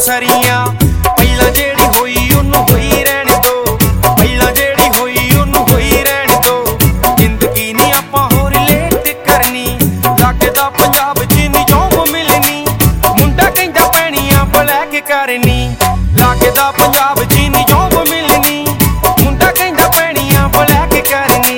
सरियां पहला जेड़ी होई उन्नू होई रहन दो, पहला जेड़ी होई उन्नू होई रहन दो। जिंदगी नी आपां होर लेट करनी, लगदा पंजाब च नी जॉब मिलनी। मुंडा कहंदा पैणियां ब्लैक करनी, लगदा पंजाब च नी जॉब मिलनी। मुंडा कहंदा पैणियां ब्लैक करनी।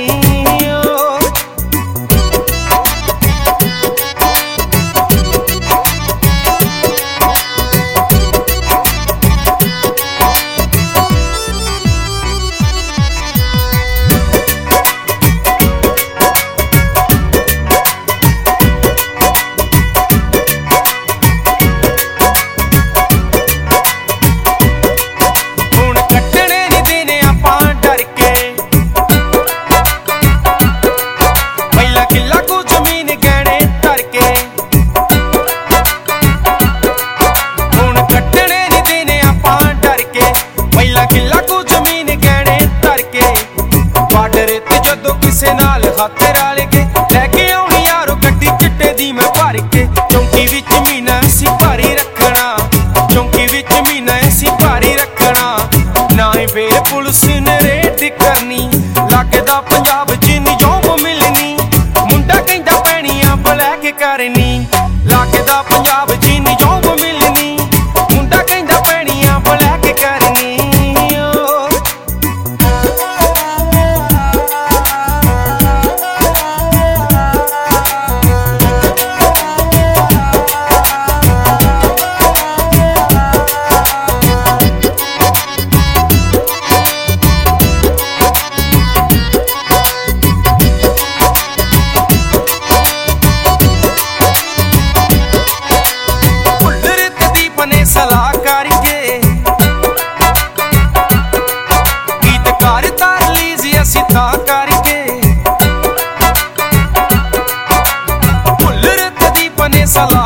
किसे नाल हाथ रल के लैके आउणी यारो गड्डी चिट्टे दी मैं भर के। चौंकी विच मीना सी भारी रखना, चौंकी विच मीना सी भारी रखना। ना ही बेल पुलिस ने रेड करनी, लगदा पंजाब च नी जॉब मिलनी। मुंडा कहंदा पैणियां ब्लैक करनी, लगदा पंजाब च नी जॉब मिलनी। मुंडा कहंदा पैणियां ब्लैक करनी। सलाह करके गीतकार तार लीजी असी तां करके। भुल्लर दीप ने सलाह